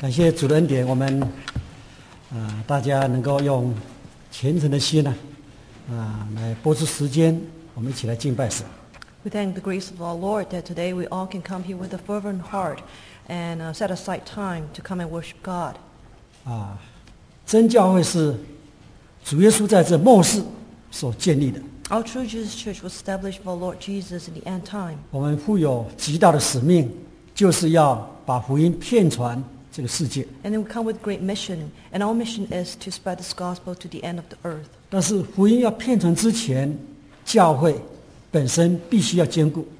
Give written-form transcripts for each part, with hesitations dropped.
感谢主的恩典，我们大家能够用虔诚的心来播出时间，我们一起来敬拜神。 We thank the grace of our Lord that today we all can come here with a fervent heart and set aside time to come and worship God. 真教会是主耶稣在这末世所建立的。 Our true Jesus Church was established for Lord Jesus in the end time. 我们负有极大的使命，就是要把福音遍传这个世界。 And then we come with great mission, and our mission is to spread this gospel to the end of the earth. 但是福音要遍传之前，教会本身必须要坚固。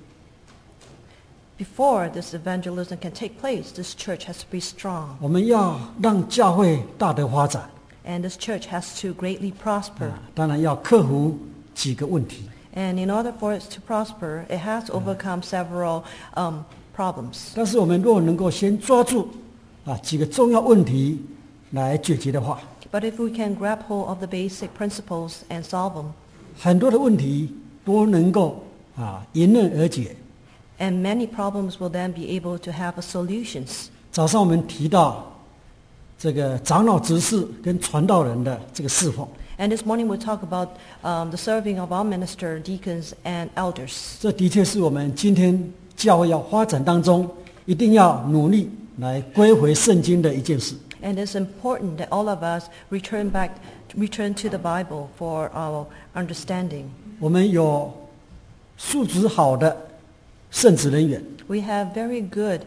Before this evangelism can take place, this church has to be strong. 我们要让教会大得发展。 And this church has to greatly prosper. 当然要克服几个问题。 And in order for it to prosper, it has to overcome several problems. 但是我们若能够先抓住几个重要问题来解决的话， But if we can grab hold of the basic principles and solve them, 很多的问题都能够迎刃而解。 and many problems will then be able to have solutions. 早上我们提到这个长老执事跟传道人的这个侍奉。 And this morning we'll talk about the serving of our minister, deacons, and elders. 这的确是我们今天教会要发展当中一定要努力来归回圣经的一件事。 And it's important that all of us return to the Bible for our understanding. 我们有素质好的圣职人员。 We have very good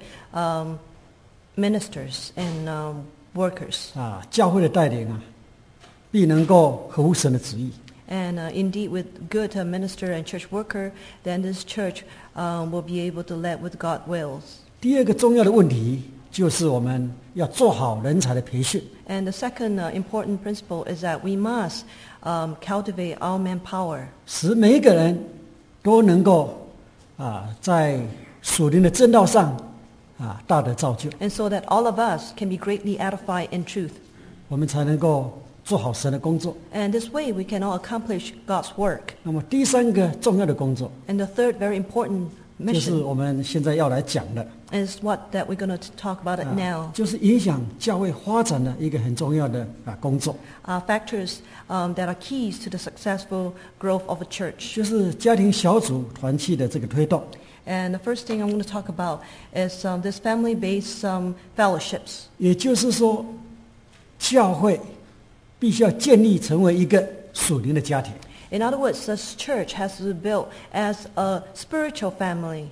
ministers and workers. 教会的带领必能够合乎神的旨意。 And indeed, with good minister and church worker, then this church will be able to lead with God wills. 第二个重要的问题就是我们要做好人才的培训。 And the second important principle is that we must cultivate our manpower. 使每一个人都能够在属灵的正道上大得造就。 And so that all of us can be greatly edified in truth. 我们才能够做好神的工作。 And this way we can all accomplish God's work. 那么第三个重要的工作 And the third very important 就是 mission 我们现在要来讲的 is what that we're going to talk about it now. 就是影响教会发展的一个很重要的工作 Factors that are keys to the successful growth of a church. 就是家庭小组团契的这个推动。 And the first thing I'm going to talk about is this family-based fellowships. 也就是说，教会必须要建立成为一个属灵的家庭。 In other words, this church has to be built as a spiritual family.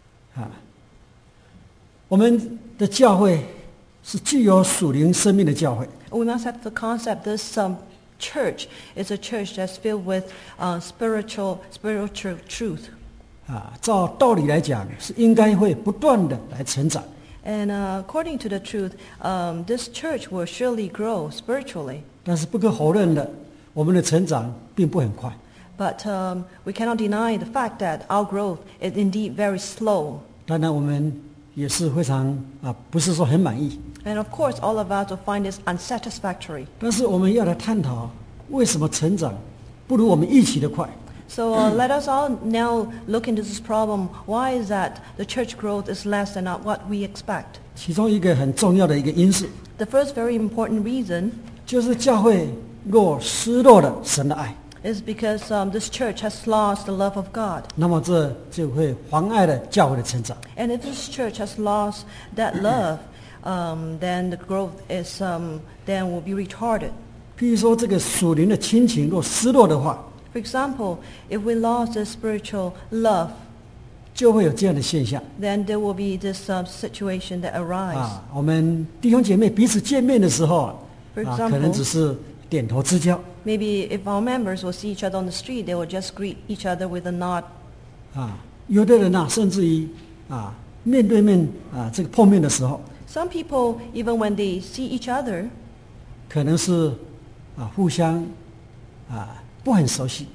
我们的教会是具有属灵生命的教会。 We must have the concept this church is a church that's filled with spiritual truth. 照道理来讲，是应该会不断的来成长。 And according to the truth, this church will surely grow spiritually. 但是不可否认的，我们的成长并不很快。 But we cannot deny the fact that our growth is indeed very slow. 当然，我们也是非常不是说很满意。 And of course, all of us will find this unsatisfactory. 但是我们要来探讨，为什么成长不如我们预期的快？ So let us all now look into this problem. Why is that the church growth is less than what we expect? 其中一个很重要的一个因素， The first very important reason 就是教会若失落了神的爱， is because this church has lost the love of God. 那么这就会妨碍了教会的成长。 And if this church has lost that love, then the growth is then will be retarded. 譬如说，这个属灵的亲情若失落的话， For example, if we lost the spiritual love, 就会有这样的现象。 then there will be this situation that arises. 我们弟兄姐妹彼此见面的时候 For example 可能只是点头之交。 Maybe if our members will see each other on the street, they will just greet each other with a nod. 有的人甚至于面对面这个碰面的时候， Some people, even when they see each other, 可能是互相不很熟悉。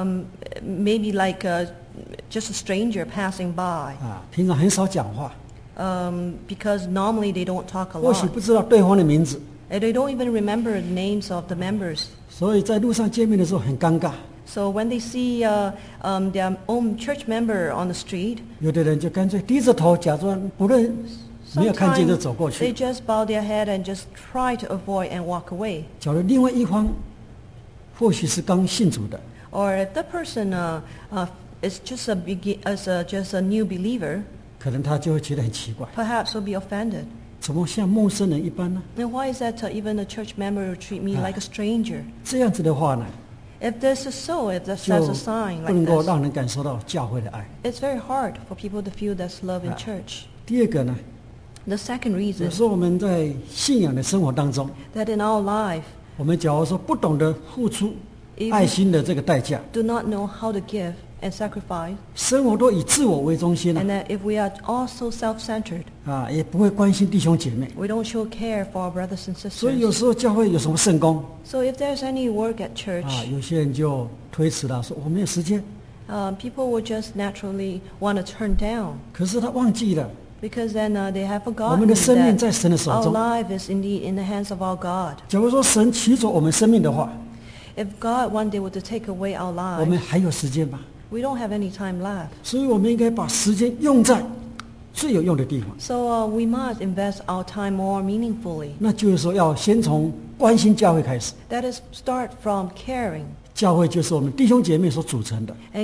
maybe like just a stranger passing by. 平常很少讲话， Because normally they don't talk a 或许 lot. 不知道对方的名字， And they don't even remember the names of the members. 所以在路上见面的时候很尴尬。 So when they see their own church member on the street, 有的人就干脆低着头假装不认没有看见就 Sometimes 走过 they 去。 just bow their head and just try to avoid and walk away. 假如另外一方或许是刚信主的， Or if the person is just just a new believer, 可能他就会觉得很奇怪， perhaps will be offended. 怎么像陌生人一般呢？ And why is that even a church member will treat me like a stranger? 这样子的话呢， If this is so, if that's 就 a sign 不能 like 够 this, 让人感受到教会的爱。 it's very hard for people to feel that's love in church. 第二个呢， The second 有 reason 时候我们在信仰的生活当中， that in our life 我们假如说不懂得付出 If- 爱心的这个代价， do not know how to give and sacrifice, 生活都以自我为中心 and 了 that if we are also self-centered, 啊，也不会关心弟兄姐妹。 we don't show care for our brothers and 所以有 sisters. 时候教会有什么圣工 So if there's any work at 啊， church, 有些人就推辞了，说我没有时间。 people will just naturally want to turn down 可是他忘记了， because then they have 我 forgotten 们的生命 that 在神的手 our 中。 life is indeed in the hands of our God. 假如说神取走我们生命的话， If God one day were to take away our 我们 lives, 还有时间吗？ we don't have any time left. 所以我们应该把时间用在最有用的地方。 So we must invest our time more meaningfully. 那就是说，要先从关心教会开始。 That is, start from caring, 教会就是我们弟兄姐妹所组成的。 and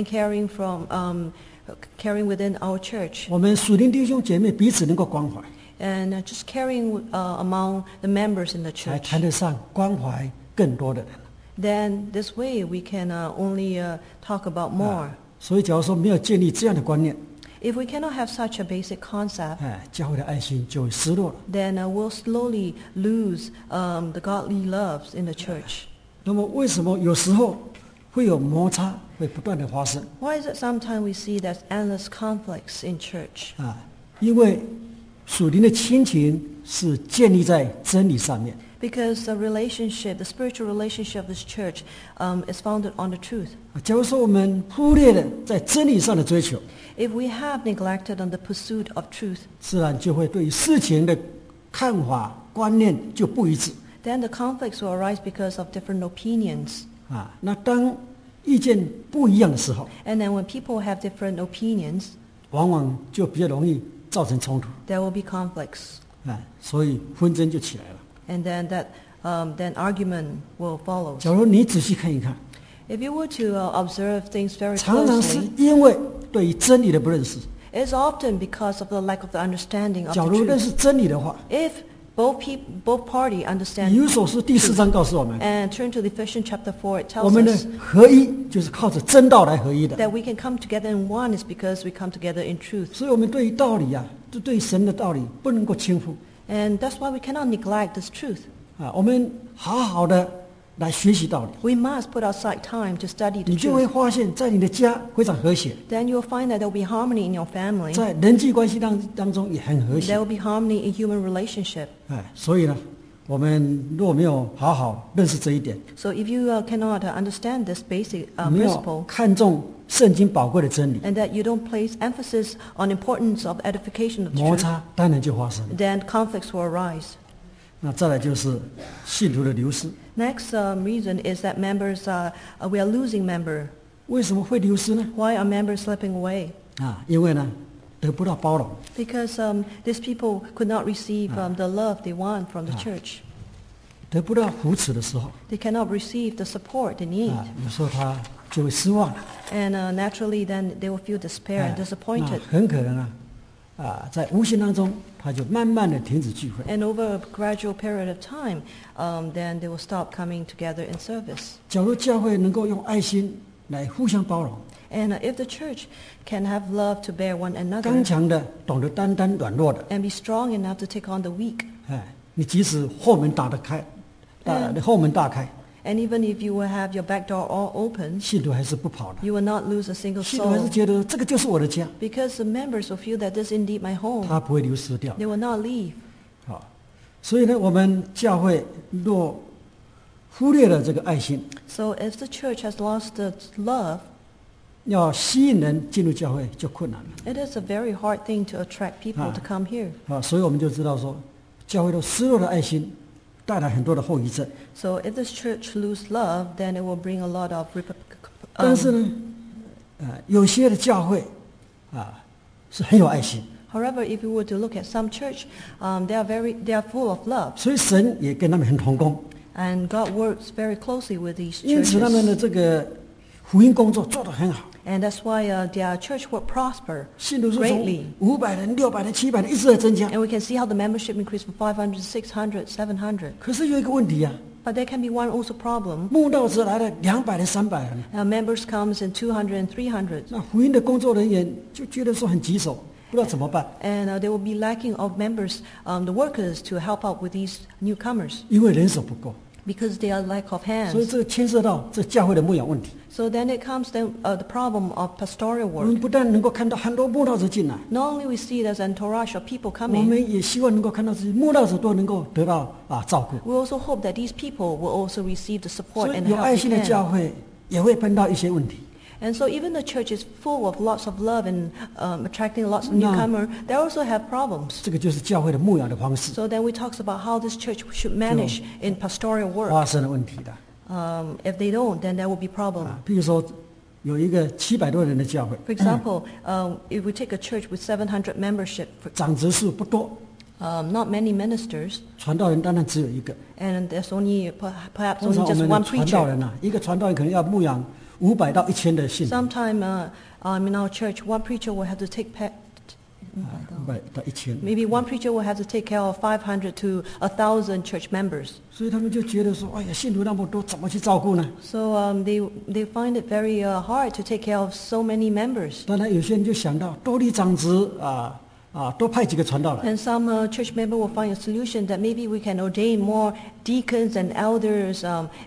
caring within our church, 我们属灵弟兄姐妹彼此能够关怀， and just caring among the members in the 才 church. 谈得上关怀更多的人。 Then this way we can only talk about more. 所以，假如说没有建立这样的观念， If we cannot have such a basic concept, 教会的爱心就会失落了。 then we'll slowly lose the godly loves in the church. 那么，为什么有时候会有摩擦，会不断的发生？ Why is it sometimes we see there's endless conflicts in church? 因为属灵的亲情是建立在真理上面。 Because the spiritual relationship of this church is founded on the truth. 假如说我们忽略了在真理上的追求， If we have neglected on the pursuit of truth, 自然就会对事情的看法、观念就不一致。 then the conflicts will arise because of different opinions. 那当意见不一样的时候， And then when people have different opinions, 往往就比较容易造成冲突。 there will be conflicts. 所以纷争就起来了。 And then then argument will follow. 假如你仔细看一看， If you were to observe things very 常常是 closely, 因为对于真理的不认识。 it's often because of the lack of the understanding of 假 the 如认 truth. 识真理的话， If both party understand 以弗所书第4章告诉我们， and turn to Ephesians chapter 4, it 我 tells 们的 us 合一就是靠着真道来合一的。 that we can come together in one is because we come together in truth. 所以，我们对于道理对神的道理不能够轻忽 And that's why we cannot neglect this truth. 我们好好的来学习道理， We must put aside time to study the 你就会 truth. 发现，在你的家非常和谐， Then you'll find that there will be harmony in your family. 在人际关系当中也很和 There 谐。 will be harmony in human relationship. 所以呢，我们若没有好好认识这一点， So if you cannot understand this basic 没有 principle, 看重圣经宝贵的真理， and that you don't place emphasis on importance of edification of the 摩 truth, 擦当然就发生了。 then conflicts will arise. 那再来就是信徒的流失。 Next reason is that we are losing member. 为什么会流失呢？ Why are members slipping away? 因为呢，得不到包容， Because these people could not receive the love they want from the church. 得不到扶持的时候， They cannot receive the support they need. 有时候他就会失望了。 And naturally then they will feel despair and 那 disappointed. 很可能在无形当中，他就慢慢的停止聚会。 And over a gradual period of time, then they will stop coming together in service. 假如教会能够用爱心来互相包容， And if the church can have love to bear one 刚 another 强的懂得担当软弱的， and be strong enough to take on the weak, 你即使后门打得开，后门大开， and even if you will have your back door all open, 信徒还是不跑的， you will not lose a single 信徒还是 soul 觉得这个就是我的家， because the members will feel that this is indeed my home. 他不会流失掉。 They will not leave. 所以呢，我们教会若忽略了这个爱心， So if the church has lost its love, 要吸引人进入教会就困难了。 it is a very hard thing to attract people to come here. 所以我们就知道说，教会的失落的爱心带来很多的后遗症。 So if this church lose love, then it will bring a lot of 但是呢，有些的教会是很有爱心， However, if you were to look at some church, they are full of love, 所以神也跟他们很同工， and God works very closely with these 因此他们的 churches. 这个福音工作做得很好。 And that's why their church will prosper 信徒是 greatly. 从500人、600人、700人一直在增加。 And we can see how the membership increased from 500 to 600, 700. 可是有一个问题啊， But there can be one also problem. 慕道者来了200人、300人， Members comes in 200 and 300. 那福音的工作人员就觉得说很棘手，不知道怎么办， And they will be lacking of members, the workers, to help out with these newcomers 因为人手不够， because they are lack of 所以 hands. 这个牵涉到这教会的牧养问题。 So then it comes the problem of pastoral 我们 work. 不但能够看到很多慕道者进来， Not only we see there's an entourage of people 我 coming, 们也希望能够看到这些慕道者都能够得到照顾。 we also hope that these people will also receive the support 所以 and 有 help 爱 they 心的教 can. 会也会碰到一些问题。 And so even the church is full of lots of love and attracting lots of No. newcomers, they also have problems. 这个就是教会的牧养的方式 So then we talk about how this church should manage in pastoral work. 发生了问题的。 If they don't, then there will be problem. 譬如说有一个700多人的教会， For example, if we take a church with 700 membership, 长执事不多， not many ministers, 传道人当然只有一个。 and there's only perhaps 通 only 常我 just 们的 one 传道 preacher. 人一个传道人可能要牧养500到1000的信徒， Sometime in our church, one preacher will have to take 500到1000。 maybe one preacher will have to take care of 500 to 1,000 church members. 所以他们就觉得说，哎呀，信徒那么多，怎么去照顾呢？ So they find it very hard to take care of so many members. 当然，有些人就想到多立长职多派几个传道来。 And some church member will find a solution that maybe we can ordain more deacons and elders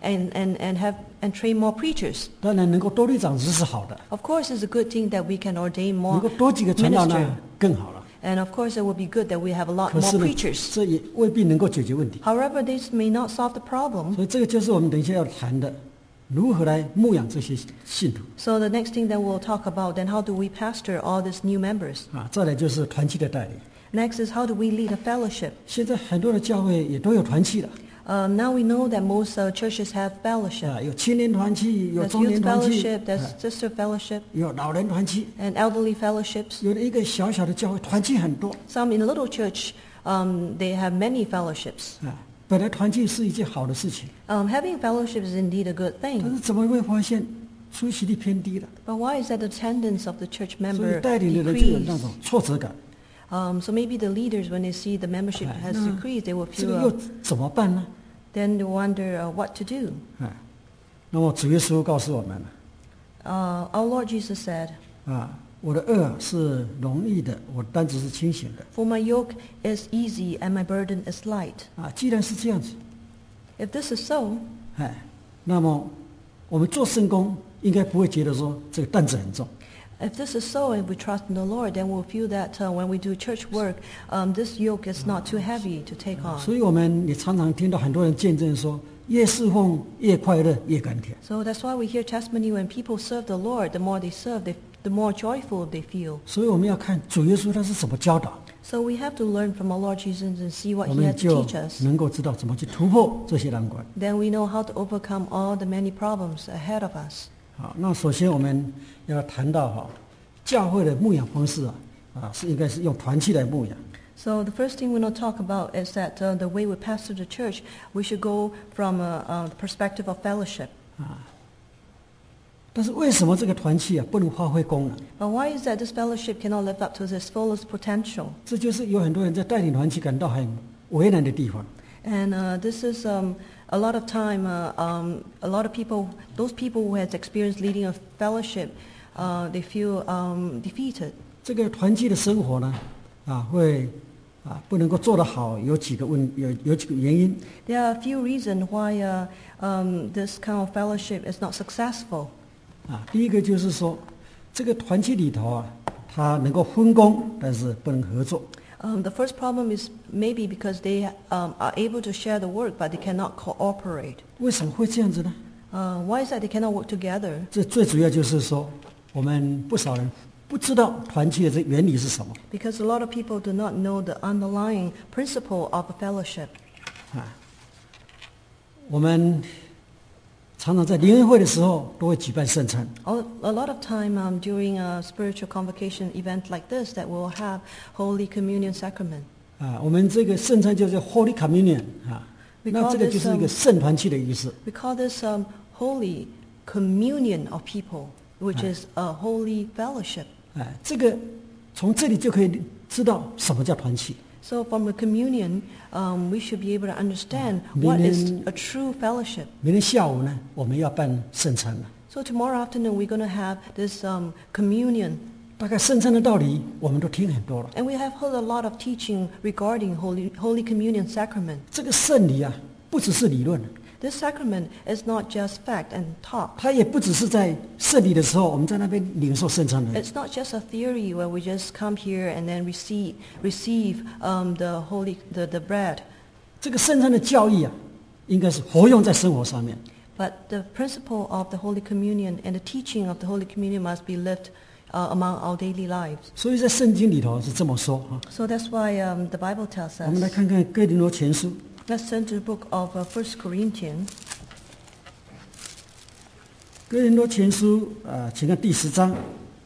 and train more preachers. 当然，能够多立长职是好的， Of course, it's a good thing that we can ordain 能 more 够多几个传道 minister. 呢更好了。 And of course, it would be good that we have a lot 可 more 是呢， preachers. 这也未必能够解决问题。 However, this may not solve the problem. 所以这个就是我们等一下要谈的，如何来牧养这些信徒 So the next thing that we'll talk about, then how do we pastor all these new members? 再来就是团契的带领。 Next is how do we lead a fellowship? 现在很多的教会也都有团契了， Now we know that most churches have fellowship. 有青年团契，有 There's 中年 youth 团契， fellowship, there's sister fellowship, 有老人团契。 and elderly fellowships. 有的一个小小的教会团契很多 Some in a little church, they have many fellowships. 本来团契是一件好的事情， Having fellowship is indeed a good 但 thing. 是怎么会发现出席率偏低了？ But why is that the attendance of the church 所以 member 带领的人就有那 decreased? 种挫折感。 So maybe the leaders, when they see the membership has 那 decreased, they will 这 feel, 个又怎么办呢？ then they wonder what to do. 那么主耶稣告诉我们了 Our Lord Jesus said, 我的轭是容易的，我的担子是轻省的。 "For my yoke is easy and my burden is light." 既然是这样子， If this is so, 那么我们做圣工应该不会觉得说这个担子很重。 if this is so, and we trust in the Lord, then we'll feel that when we do church work, this yoke is not too heavy to take on. 所以我们也常常听到很多人见证说，越侍奉越快乐，越甘甜。 So that's why we hear testimony when people serve the Lord. The more they serve, the more joyful they feel. 所以我们要看主耶稣他是怎么教导， So we have to learn from our Lord Jesus and see what 我 He 们 had to 就 teach us. 能够知道怎么去突破这些难关。 Then we know how to overcome all the many problems ahead of us. 好，那首先我们要谈到教会的牧养方式是应该是用团契来牧养。 So the first thing we want to talk about is that the way we pastor the church, we should go from the perspective of fellowship. 但是为什么这个团契不能发挥功能？ But why is that this fellowship cannot live up to its fullest potential? 这就是有很多人在带领团契感到很为难的地方。 And this is a lot of time, a lot of people, those people who has experienced leading a fellowship, they feel defeated. 这个团契的生活呢，会不能够做得好，有几个原因。 There are a few reasons why this kind of fellowship is not successful. 第一个就是说，这个团契里头它能够分工，但是不能合作。 The first problem is maybe because they are able to share the work, but they cannot cooperate. 为什么会这样子呢？ Why is that they cannot work together? 这最主要就是说，我们不少人不知道团契的这原理是什么。 Because a lot of people do not know the underlying principle of a fellowship. 我们常常在联谊会的时候都会举办圣餐。 A lot of time during a spiritual convocation event like this, that we'll have Holy Communion sacrament. 我们这个圣餐就叫 Holy Communion 那这个就是一个圣团契的意思。 We call this Holy Communion of people, which is a holy fellowship. 这个从这里就可以知道什么叫团契。 So from the communion, we should be able to understand what is a true fellowship. 明天下午呢，我们要办圣餐了。 So tomorrow afternoon, we're going to have this communion. 大概圣餐的道理我们都听很多了。 And we have heard a lot of teaching regarding Holy Communion sacrament. 这个圣礼不只是理论。 This sacrament is not just fact and talk. 它也不只是在圣礼的时候，我们在那边领受圣餐的。 It's not just a theory where we just come here and then receive the bread. 这个圣餐的教义应该是活用在生活上面。 But the principle of the Holy Communion and the teaching of the Holy Communion must be lived among our daily lives. 所以在圣经里头是这么说 So that's why the Bible tells 我们来 us. 看看哥林多前书。 Let's turn to the book of 1 Corinthians. 哥林多前书请看第10章。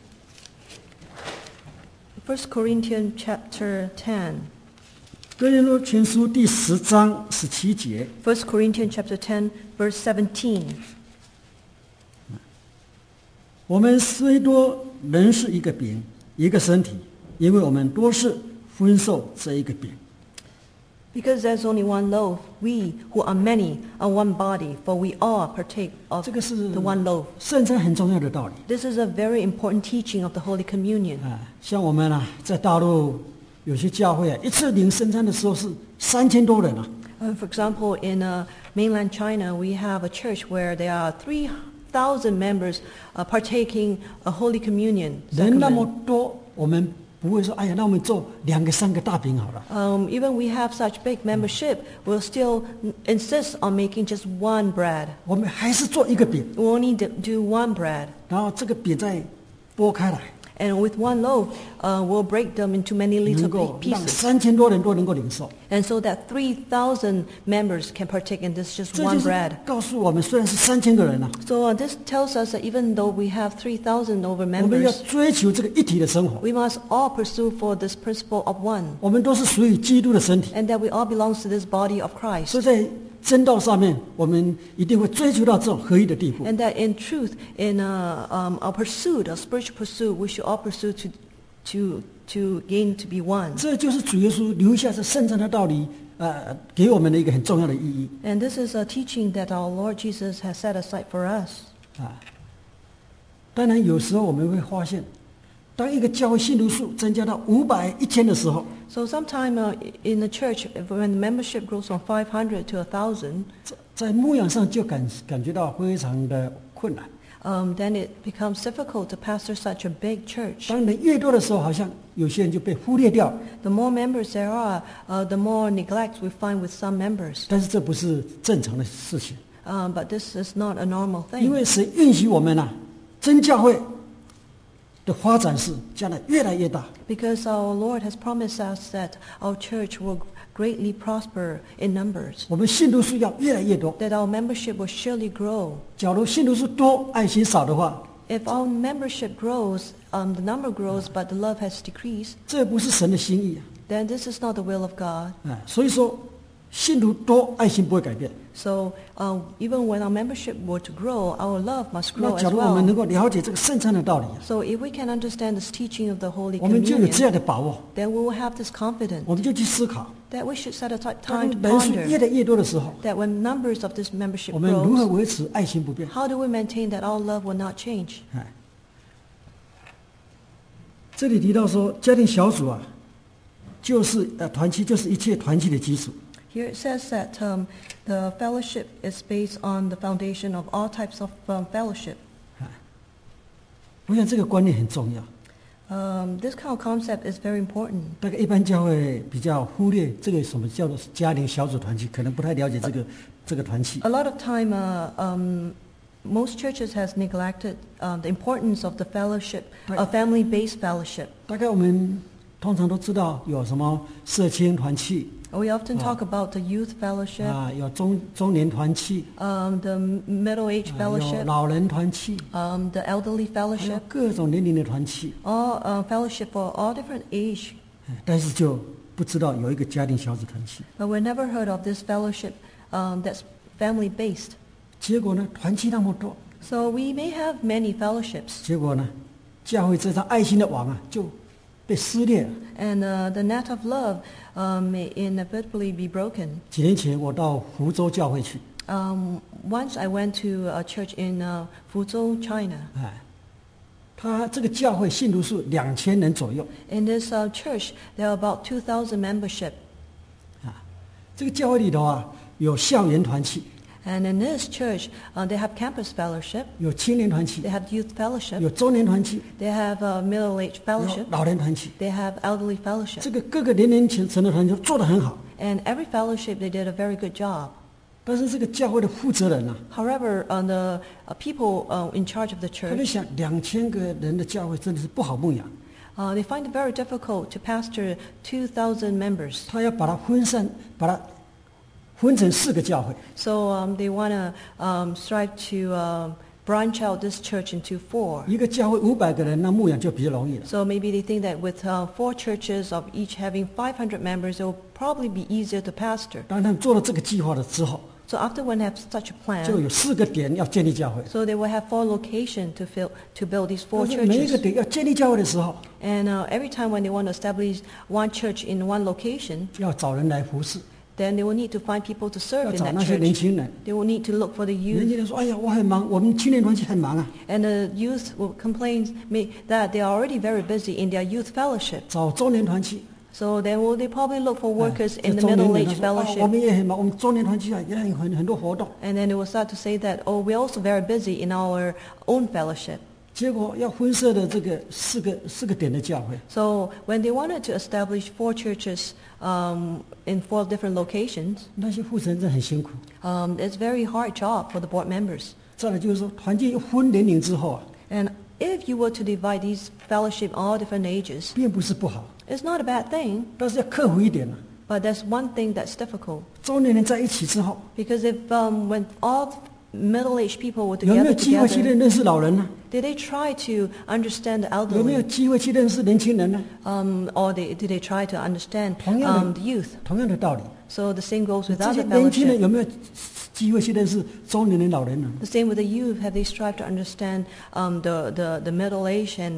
1 Corinthians chapter 10. 哥林多前书第10章17节。 1 Corinthians chapter 10, verse 17. 我们虽多，仍是一个饼，一个身体，因为我们多是分受这一个饼。 Because there's only one loaf, we who are many are one body, for we all partake of 这个是 the one loaf. 圣餐很重要的道理。 This is a very important teaching of the Holy Communion. 像我们在大陆有些教会一次领圣餐的时候是3000多人 For example, in mainland China, we have a church where there are 3,000 members partaking a Holy Communion 人那么 sacrament. 多，我们不会说，哎呀，那我们做2个3个大饼好了。 Even we have such big membership, we'll still insist on making just one bread. 我们还是做一个饼， We only do one bread. 然后这个饼再剥开来， And with one loaf, we'll break them into many 能 little 够 big 让 pieces. 3000多人都能够领受。 And so that 3,000 members can partake in this just 这 one 就是 bread. 告诉我们，虽然是3000个人 So this tells us that even though we have 3,000 over 我们要 members, 追求这个一体的生活。 we must all pursue for this principle of one, 我们都是属于基督的身体， and that we all belong to this body of 所 Christ. 以在真道上面，我们一定会追求到这种合一的地步。 And that in truth, in our pursuit, our spiritual pursuit, we should all pursue to gain to be one. 这就是主耶稣留下这圣餐的道理，给我们的一个很重要的意义。 And this is a teaching that our Lord Jesus has set aside for us. 当然，有时候我们会发现，当一个教会信徒数增加到500、1000的时候， So sometime in the church, when the membership grows from 500 to 1,000, 在牧养上就感觉到非常的困难。 then it becomes difficult to pastor such a big church. 当人越多的时候，好像有些人就被忽略掉了。 The more members there are, the more neglect we find with some members. 但是这不是正常的事情， But this is not a normal 因 thing. 为神允许我们真教会的发展是将来越来越大。 Because our Lord has promised us that our church will greatly prosper in numbers. 我们信徒数要越来越多。 That our membership will surely grow. 假如信徒数多，爱心少的话， If our membership grows, the number grows, but the love has decreased, 这不是神的心意 then this is not the will of God. 所以说，信徒多，爱心不会改变。 So even when our membership were to grow, our love must 那 grow 假 as 如我们能 well. 够了解这个圣餐的道理 So if we can understand this teaching of the Holy 我们就有这样 Communion, 的把握， then we will have this confidence 我们就去思考， that we should set aside 当 time to 人数越 ponder 来越多的时候， that when numbers of this membership 我们如何 grows, 维持爱心不变？ how do we maintain that our love will not change? 这里提到说，家庭小组就是团契，就是一切团契的基础。 Here it says that the fellowship is based on the foundation of all types of fellowship. 我想这个观念很重要。 This kind of concept is very important. 大概一般教会比较忽略这个什么叫做家庭小组团契，可能不太了解这个团契。 A lot of time, most churches has neglected the importance of the fellowship, a family-based fellowship. 大概我们通常都知道有什么社青团契、 We often talk about the youth fellowship, 有中年团契， the middle-age 有 fellowship, 老人团契， the elderly 还有 fellowship, 各种年龄的团契， all fellowship for all different age. 但是就不知道有一个家庭小组团契。 But we never heard of this fellowship that's family-based. 结果呢，团契那么多， So we may have many fellowships, 结果呢，教会这张爱心的网啊就被撕裂了。 and the net of love may inevitably be broken. 几年前我到福州教会去， Once I went to a church in Fuzhou, China. 他这个教会信徒数2000人左右， In this church, there are about 2,000 membership. 这个教会里头啊有校园团契， And in this church, they have campus fellowship, 有青年团契 they，have youth 有 fellowship, 中年团契， they have middle-age 有 fellowship, 老人团契。 they have elderly fellowship. 这个各个年龄层的团契做得很好， And every fellowship, they did a very good job. 但是这个教会的负责人啊， However, the people in charge of the 他就 church, 想2000个人的教会真的是不好牧养， they find it very difficult to pastor 2,000 members. 他要把它分散，把它分成4个教会， So they want to strive to branch out this church into 4. 一个教会500个人，那牧养就比较容易了。 So maybe they think that with 4 churches of each having 500 members, it will probably be easier to pastor. 当他们做了这个计划了之后， So after when they have such a 就 plan, 有4个点要建立教会。 so they will have 4 locations to build these 4 但是每一个 churches. 点要建立教会的时候， And every time when they want to establish one church in one location, 要找人来服侍， then they will need to find people to 要 serve in 找 that 那些年 church. 轻人。 They will need to look for the 年 youth. 轻人说：“哎呀，我很忙，我们青年团契很忙啊。 And the youth will complain that they are already very busy in their youth fellowship. ” 找中年团契， So then they probably look for workers 这 in the 中年人 middle-age 他说：“我 fellowship. 们也很忙，我们中年团契啊也很多活动。 And then they will start to say that, oh, we're also very busy in our own fellowship. ” 结果要分设的这个四个点的教会， So when they wanted to establish 4 churches in 4 different locations, 那些负责人真的很辛苦。 it's a very hard job for the board members. 再来就是说，团契一分年龄之后啊， And if you were to divide these fellowship all different ages, 并不是不好， it's not a bad thing, 但是要克服一点啊。 but there's one thing that's difficult. 中年人在一起之后， Because if when all middle-aged people were 有没有 together 机会去 together, 认识老人呢？ did they try to understand the 有没有 elderly? 机会去认识年轻人呢？ Or did they try to understand 同样的 the youth? 同样的道理， So the same goes with 这些 other 年轻人 fellowship. 有没有机会去认识中年人、老人呢？ The same with the youth. Have they strived to understand the middle age and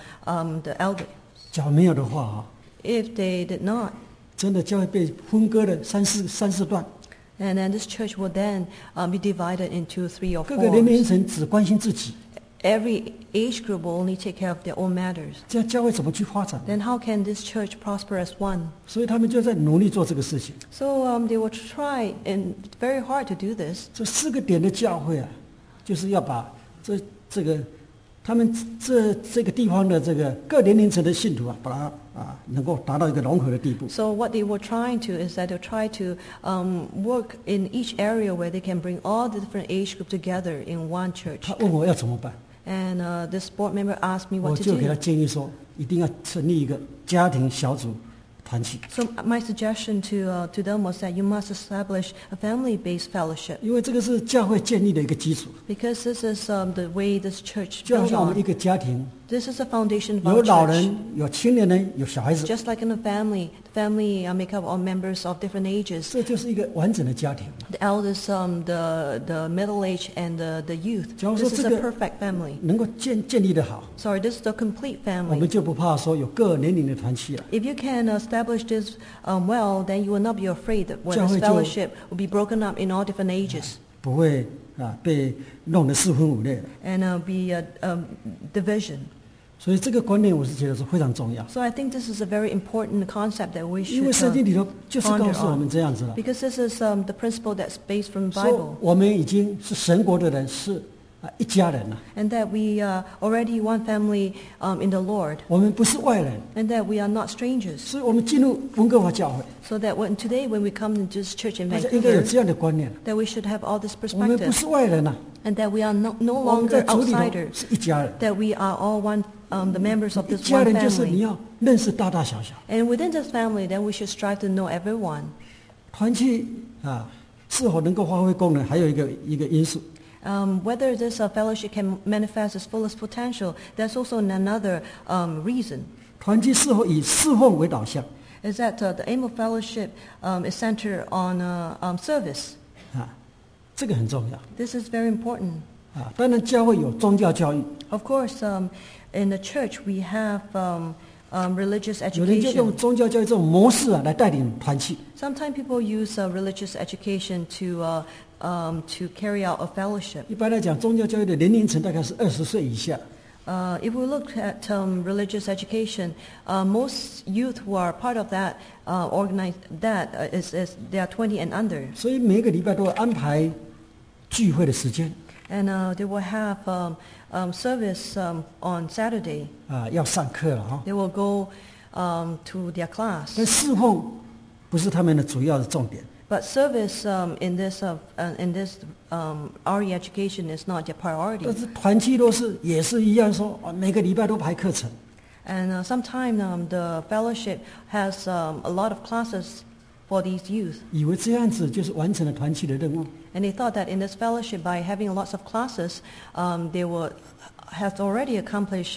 the elder? 假如没有的话啊， If they did not, 真的教会被分割了三四段， and then this church will then be divided into 3 or 各个年龄 4. 层只关心自己， Every age group will only take care of their own matters. 这样教会怎么去发展？ Then how can this church prosper as one? 所以他们就在努力做这个事情。 So they will try and very hard to do this. 这4个点的教会啊，就是要把这个他们这个地方的这个各年龄层的信徒啊，把它能够达到一个融合的地步。 So what they were trying to is that they try to work in each area where they can bring all the different age groups together in one church. 他问我要怎么办， And this board member asked me 我 what to 就给他 do. 建议说，一定要成立一个家庭小组团契， So my suggestion to them was that you must establish a family-based fellowship 因为这个是教会建立的一个基础， because this is the way this church 就好 built 像我们一 on. 个家庭， This is the foundation of 有 our 老 church. 人，有青年人，有小孩子， Just like in a family, the family make up of members of different ages. 这就是一个完整的家庭。 The elders, the middle age, and the youth. 假如说 This is 这 a 个 perfect family. 能够建立的好， Sorry, this is the complete 我们 family. 就不怕说有各年龄的团契了。 If you can establish this well, then you will not be afraid that when 教会 this 就 fellowship will be broken up in all different ages 不会被弄得四分五裂的。 and be a division. 所以这个观念我是觉得是非常重要， So I think this is a very important concept that we 因为 should 圣经里头就是告 ponder 诉我们 on. 这样子了， Because this is the principle that's based from the 说 Bible. 我们已经是神国的人，是一家人了， And that we are already one family in the Lord. 我们不是外人， And that we are not strangers. 所以我们进入温哥华教会， So that today when we come into this church in 大家应该有 Vancouver, 这样的观念， that we should have all this 我们不 perspective. 是外人了， And that we are no 我们在 longer 主里头 outsiders. 是一家人。 That we are all the members of 一 this 家 one 人就是你 family. 要认识大大小小， And within this family, then we should strive to know everyone. 团契啊是否能够发挥功能，还有一个因素。 Whether this fellowship can manifest its fullest potential, there's also another reason. 团契是否以侍奉为导向？ Is that the aim of fellowship is centered on service. 啊，这个很重要。 This is very important. 啊，当然教会有宗教教育， Of course, in the church we have religious 有人就 education. 用宗教教育这种模式啊来带领团契。 Sometimes people use religious education to carry out a fellowship. 一般来讲，宗教教育的年龄层大概是20岁以下。 If we look at religious education, most youth who are part of that is they are 20 and under, 所以每个礼拜都会安排聚会的时间 and they will have service on Saturday. 啊，要上课了哈。 They will go to their class. 但侍奉不是他们的主要的重点。 But service in this RE education is not their priority. 但是团契也是一样说，每个礼拜都排课程。 And sometimes the fellowship has a lot of classes for these youth. 以为这样子就是完成了团契的任务。 And they thought that in this fellowship, by having lots of classes, they will have already accomplished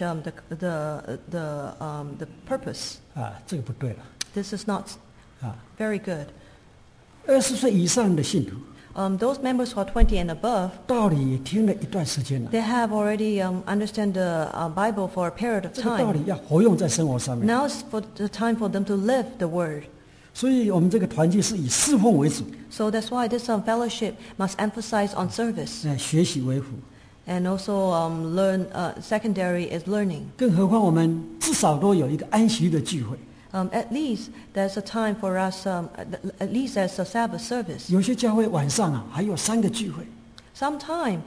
the purpose. 啊，这个不对了。 This is not 啊， very good. 20岁以上的信徒， Those members who are 20 and above, 道理也听了一段时间了， they have already understand the Bible for a period of 这个道 time. 理要活用在生活上面。 Now is for the time for them to live the word. 所以我们这个团契是以侍奉为主， So that's why this fellowship must emphasize on service. 学习为辅。 And also secondary is learning. 更何况我们至少都有一个安息日的聚会， At least there's a time for us, at least there's a Sabbath service. 有些教会晚上啊还有3个聚会， Sometime,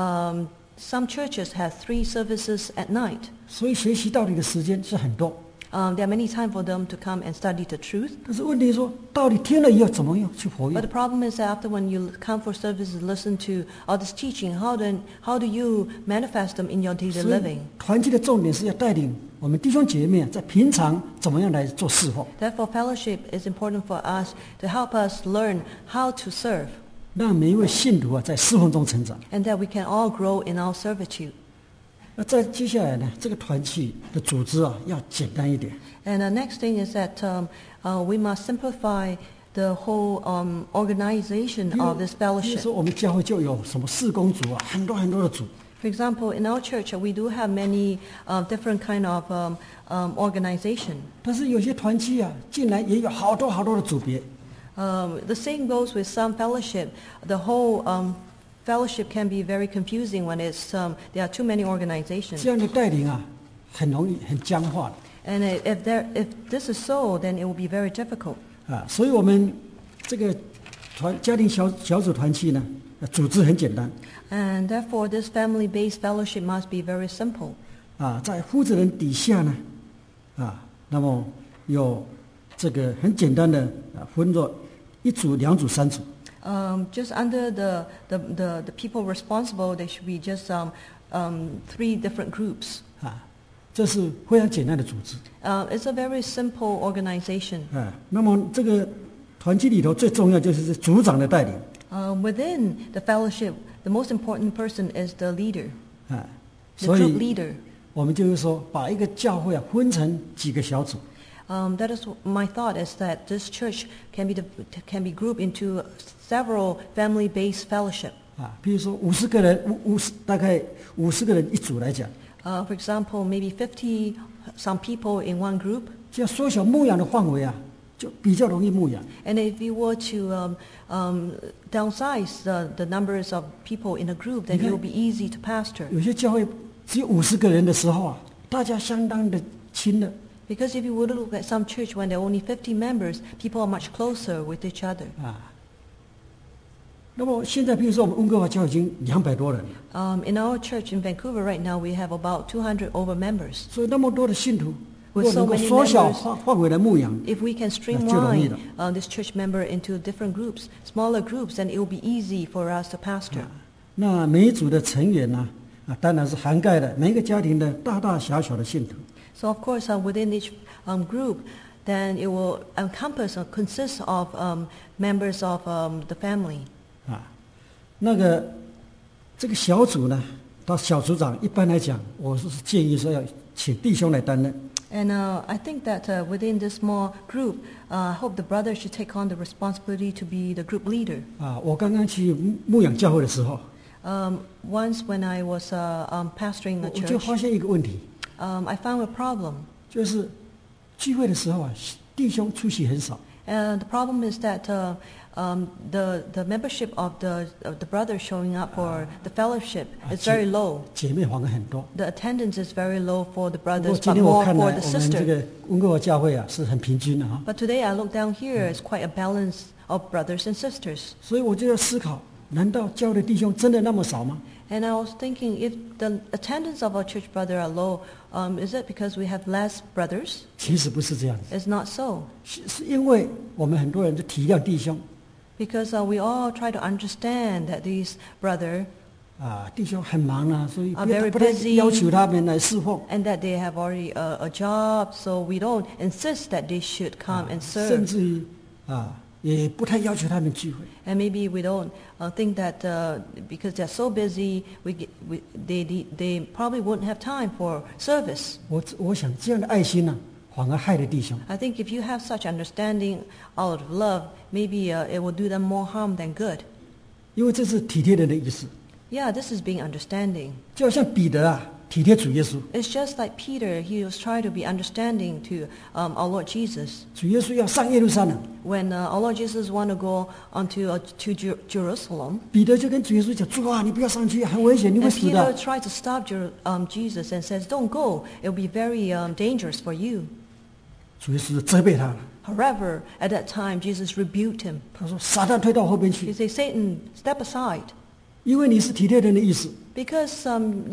some churches have 3 services at night. 所以学习道理的时间是很多。 There are many times for them to come and study the truth. 但是问题是说，道理听了以后怎么样去活 But 用 the？ problem is that after when you come for services, listen to all this teaching, how do you manifest them in your daily 所以 living? 团契的重点是要带领我们弟兄姐妹在平常怎么样来做侍奉， Therefore, fellowship is important for us to help us learn how to serve, 让每一位信徒啊在侍奉中成长。 and that we can all grow in our servitude. 那在接下来呢，这个团契的组织啊要简单一点， And the next thing is that we must simplify the whole organization of this 比如 fellowship. 说我们教会就有什么事工组啊，很多很多的组， For example, in our church, we do have many different kind of organization. 但是有些团契啊，竟然也有好多好多的组别。 The same goes with some fellowship. The whole fellowship can be very confusing when there are too many organizations. 这样的带领啊，很容易很僵化的 And if this is so, then it will be very difficult. 啊。所以我们这个家庭小组团契呢，组织很简单 And therefore, this family-based fellowship must be very simple. 啊，在负责人底下呢，啊，那么有这个很简单的分作1组、2组、3组。 Just under the people responsible, there should be just 3 different groups. 啊，这是非常简单的组织。 It's a very simple organization. 那么这个团契里头最重要就是组长的带领。 Within the fellowship, the most important person is the leader, 啊， the 所 group 以 leader. 我们就是说，把一个教会啊分成几个小组， That is my thought is that this church can be grouped into several family-based fellowship. 啊，比如说50个人，大概50个人一组来讲， For example, maybe 50 some people in one group. 这样缩小牧养的范围啊，就比较容易牧养。 And if you were to downsize the numbers of people in a group, then it will be easy to pastor. 有些教会只有50个人的时候啊，大家相当的亲了 Because if you would look at some church when there are only 50 members, people are much closer with each other. 啊。那么现在，比如说我们温哥华教会已经200多人了， In our church in Vancouver right now, we have about 200 over members. 所以那么多的信徒，如 With 果能 so 够 many 缩小 members 范围来牧养， If we can 就容易 streamline 了。 this church member into different groups, smaller groups, then it will be easy for us to pastor. 那每一组的成员呢，当然是涵盖了每一个家庭的大大小小的信徒。 So of course, within each group, then it will encompass or consist of members of the family. 啊，这个小组呢，到小组长一般来讲，我是建议说要请弟兄来担任。 And I think that within this small group, I hope the brother should take on the responsibility to be the group leader. 啊，我刚刚去牧养教会的时候， Once when I was pastoring the 我就 church, 发现一个问题， I found a problem. 就是聚会的时候啊，弟兄出席很少。 And the problem is that the membership of the brothers showing up for the fellowship is very low. 姐妹反而很多。 The attendance is very low for the 不过 brothers, 今 but 天我 more 看 for 来， the 我们这 sister. 个温哥华教会啊是很平均的哈。 But today I look down here, it's quite a balance of brothers and sisters. 所以我就要思考，难道教会的弟兄真的那么少吗？ And I was thinking, if the attendance of our church brother are low, is it because we have less brothers? 其实不是这样子， It's not so. 是因为我们很多人就体谅弟兄 Because we all try to understand that these brother 啊，弟兄很忙啊，所以 Are very 不太 busy 要求他们来侍奉， and that they have already a job, so we don't insist that they should come and 甚 serve. 至于啊，也不太要求他们聚会。 And maybe we don't think that because they're so busy, they probably wouldn't have time for service. 我想这样的爱心呢、反而害了弟兄。 I think if you have such understanding out of love, maybe it will do them more harm than good. 因为这是体贴人的意思， Yeah, this is being understanding. 就好像彼得啊，体贴主耶稣， It's just like Peter, he was trying to be understanding to our Lord Jesus. 主耶稣要上耶路撒冷， When our Lord Jesus want to go onto Jerusalem, 彼得就跟主耶稣讲：“主啊，你不要上去，很危险，你会 and 死 Peter 的。 tried to stop Jesus and says, "Don't go. It will be very dangerous for you." ” 主耶稣就责备他了， However, at that time, Jesus rebuked him. 他说：“撒旦退到后边 He 去， said, "Satan, step aside." 因为你是体贴人的意思， Because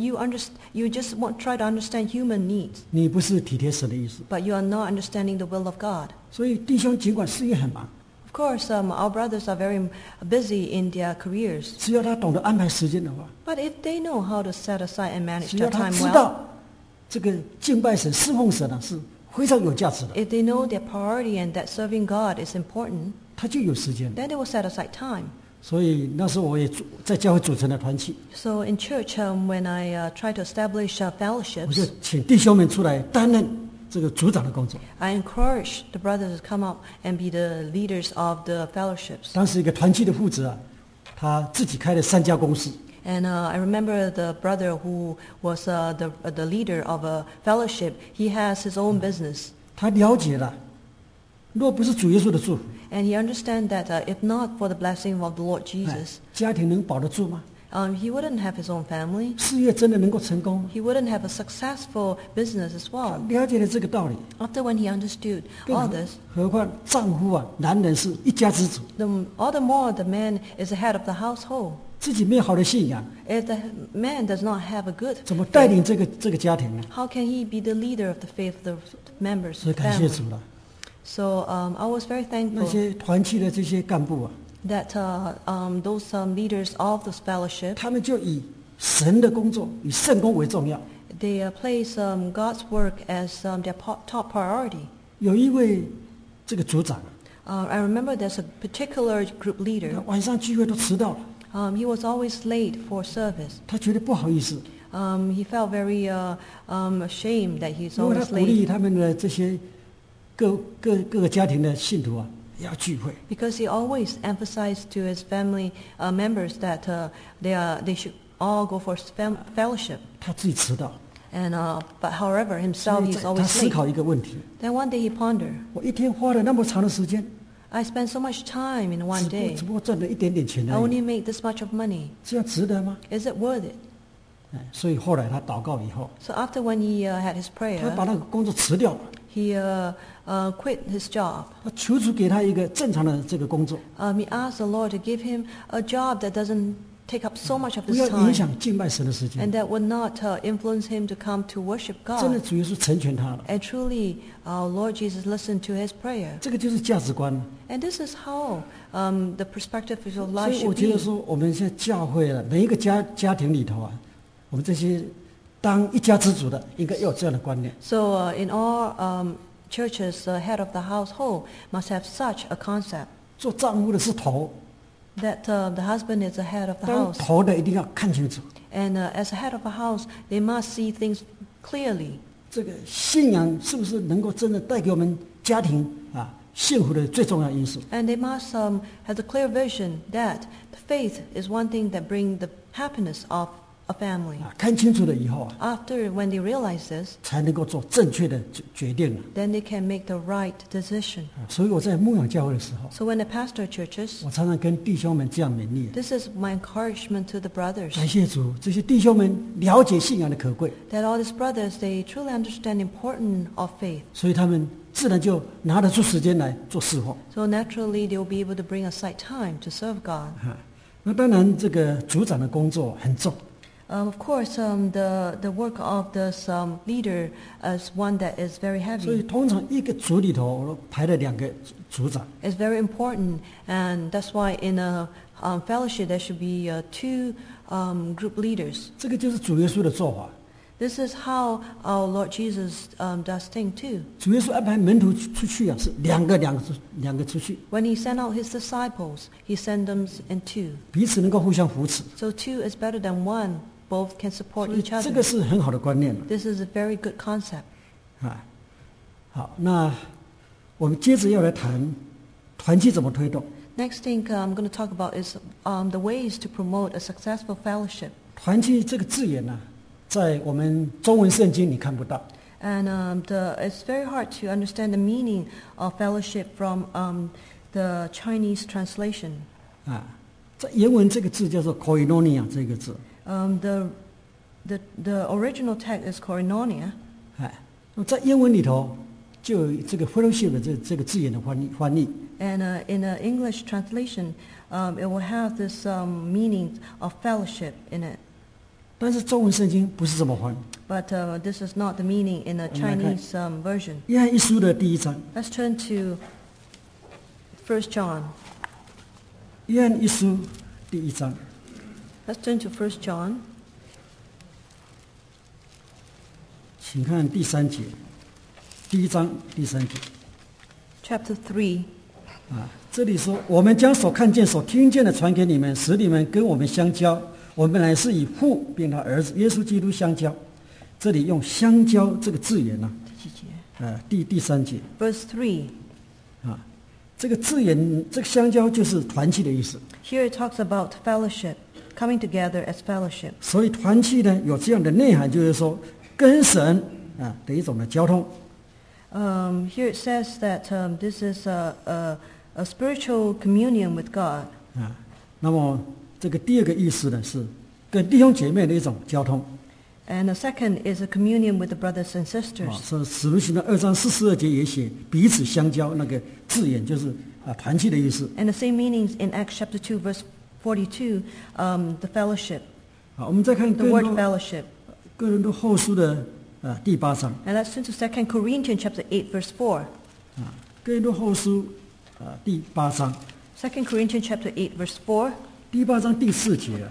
you just try to understand human needs, 你不是体贴神的意思。 but you are not understanding the will of God. 所以弟兄尽管事业很忙， Of course, our brothers are very busy in their careers, 只要他懂得安排时间的话， but if they know how to set aside and manage 只 their 要他 time 知 well, 道这个敬拜神、侍奉神啊是非常有价值的， if they know their priority and that serving God is important, 他就有时间。 then they will set aside time. 所以那时候我也在教会组成了团契， So in church, when I try to establish 我就 fellowships, 请弟兄们出来担任这个组长的工作。 I encourage the brothers to come up and be the leaders of the fellowships. 当时一个团契的负责啊，他自己开了3家公司， And I remember the brother who was the leader of a fellowship. He has his own business, 他了解了，若不是主耶稣的祝福， and he understands that if not for the blessing of the Lord 哎 Jesus, 家庭能保得住吗？ he wouldn't have his own family. 事业真的能够成功吗？ He wouldn't have a successful business as 他 well. 了解了这个道理， After when he understood 更 all this, 何况丈夫啊，男人是一家之主， all the more the man is the head of the household. 自己没有好的信仰， If the man does not have a good 怎么带 faith, 领这个家庭呢？ how can he be the leader of the faith of the members 所以 of the 感谢 family? 主了， So I was very 那 thankful 些团契的这些干部啊， that those leaders of this fellowship, 他们就以神的工作、以圣工为重要。 they place God's work as their top priority. 有一位这个组长， I remember there's a particular group 他 leader. 晚上聚会都迟到了， He was always late for service. 他觉得不好意思， He felt very ashamed that he's 因为他 always 鼓励 late 他们的这些各个家庭的信徒啊，要聚会。 because he always emphasized to his family members that they should all go for fellowship. 他自己迟到， And but however 所 himself 以 he's 他 always 思 late. 考一个问题： Then one day he pondered, 我一天花了那么长的时间， I spent so much time in one day. 只不过赚了一点点钱 I 而已， only made this much of money. 这样值得吗？ Is it worth it? 哎，所以后来他祷告以后， So after when he had his 他 prayer, 把那个工作辞掉了， he quit his job. 他求主给他一个正常的这个工作， He asked the Lord to give him a job that doesn't take up so much of 不 his 要影 time 响敬拜神的时 and 间。 that would not influence him to come to worship 真的， God. 主耶稣成全他了， And truly, our Lord Jesus listened to his prayer. 这个就是价值观。 And this is how the perspective of your 所 life 以我 should 觉得 be. 说，我们现在教会啊，每一个家庭里头啊，我们这些当一家之主的，应该要有这样的观念。 So in all churches, the head of the household must have such a concept 做丈夫的是头， that the husband is the head of the 当 house. 头的一定要看清楚， And as a head of a house, they must see things clearly. 这个信仰是不是能够真的带给我们家庭幸福的最重要因素。 And they must have the clear vision that the faith is one thing that brings the happiness of a family. 看清楚了以后 After, when they realize this, 才能够做正确的决定。 then they can make the right decision. 所以我在牧养教会的时候， So when I pastor churches, 我常常跟弟兄们这样勉励。 this is my encouragement to the brothers. 感谢主，这些弟兄们了解信仰的可贵， That all these brothers, they truly understand the importance of faith. 所以他们自然就拿得出时间来做侍奉。 So naturally, they will be able to bring aside time to serve God. 那当然，这个组长的工作很重。 Of course, the work of this leader is one that is very 所以 heavy. 通常一个组里头，我排了2个组长。 It's very important, and that's why in a fellowship there should be 2 group leaders. 这个就是主耶稣的做法。 This is how our Lord Jesus does things too. 主耶稣安排门徒出去是两个出去， When he sent out his disciples, he sent them in 2. 彼此能够互相扶持。 So 2 is better than 1. Both can support 所以 each 这个 other. 是很好的观念 This is a very good concept. 好，那我们接着要来谈团契怎么推动。 Next thing I'm going to talk about is the ways to promote a successful fellowship. 团契这个字眼在我们中文圣经你看不到。 And it's very hard to understand the meaning of fellowship from the Chinese translation. 在原文这个字叫做 koinonia 这个字。 The original text is koinonia. 那么在英文里头就有这个 fellowship 的这个字眼的翻译。 And in the English translation, it will have this meaning of fellowship in it. 但是中文圣经不是这么翻。 But this is not the meaning in the Chinese version. 约翰一书的第1章。 Let's turn to 1 John. 约翰一书第1章。 Let's turn to 1 John. 请看第3节，第1章第3节。 Chapter 3. 这里说，我们将所看见、所听见的传给你们，使你们跟我们相交。我们乃是以父并他儿子耶稣基督相交。这里用相交这个字眼第3节。 Verse 3. 这个字眼，这个相交就是团契的意思。 Here it talks about fellowship, coming together as fellowship. 所以团契呢有这样的内涵，就是说跟神的一种的交通。 Here it says that this is a spiritual communion with God. 那么这个第2个意思呢是跟弟兄姐妹的一种交通。 And the second is a communion with the brothers and sisters. 所以使徒行传2章42节也写彼此相交，那个字眼就是团契的意思。 And the same meanings in Acts chapter 2 verse 42, the fellowship, 好，我们再看 the word fellowship. 哥林多后书的第8章。 And let's turn to 2 Corinthians chapter 8 verse 4. 哥林多后书第8章。 2 Corinthians chapter 8 verse 4. 第8章第4节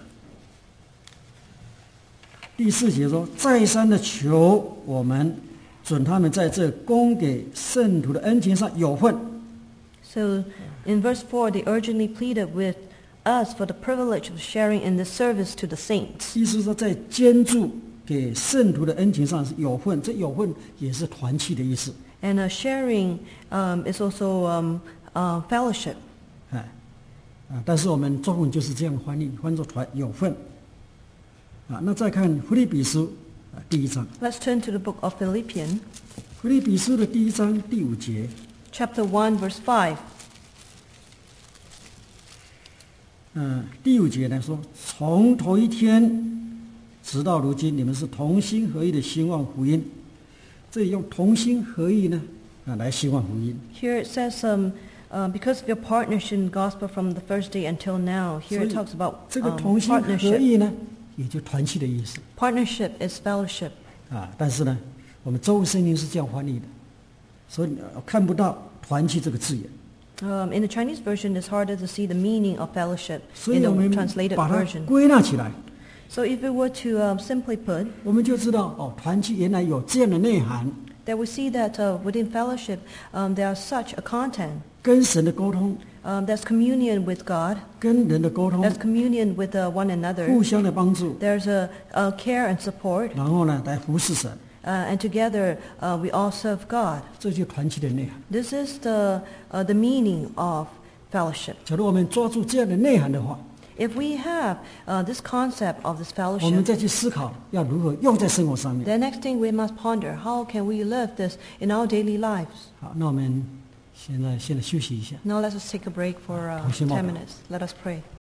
第4节说，再三的求我们准他们在这供给圣徒的恩情上有份。 So in verse 4, they urgently pleaded with us for the privilege of sharing in this service to the saints. 意思是说，在捐助给圣徒的恩情上是有份，这有份也是团契的意思。 And sharing is also fellowship. 但是我们中文就是这样翻作团有份。那再看腓立比书第1章。 Let's turn to the book of Philippians, 腓立比书的第1章第5节。 chapter 1 verse 5. 第5节呢说，从头一天直到如今，你们是同心合意的兴旺福音。这里用同心合意呢来兴旺福音。 Here it says, because of your partnership in the gospel from the first day until now. Here it talks about 这个同心合 partnership. 意呢，也就团契的意思。 Partnership is fellowship. 但是呢，我们中文圣经是这样翻译的，所以看不到团契这个字眼。 In the Chinese version, it's harder to see the meaning of fellowship 所 in 以我 the 们 translated 把它 version. 归纳起来， So if we were to simply put, 我们就知道团契原来有这样的内涵。 that we see that within fellowship, there are such a content. 跟神的沟通， There's communion with God. 跟人的沟通， There's communion with one another. 互相的帮助， There's a care and support. 然后呢，来服侍神， And together we all serve God. 这就是团契的内涵。 This is the meaning of fellowship. 假如我们抓住这样的内涵的话， If we have this concept of this 我们 fellowship, 再去思考要如何用在生活上面。 the next thing we must ponder, how can we live this in our daily lives? 好，那我们现在休息一下。 Now let us take a break for 同学们 10 minutes. Let us pray.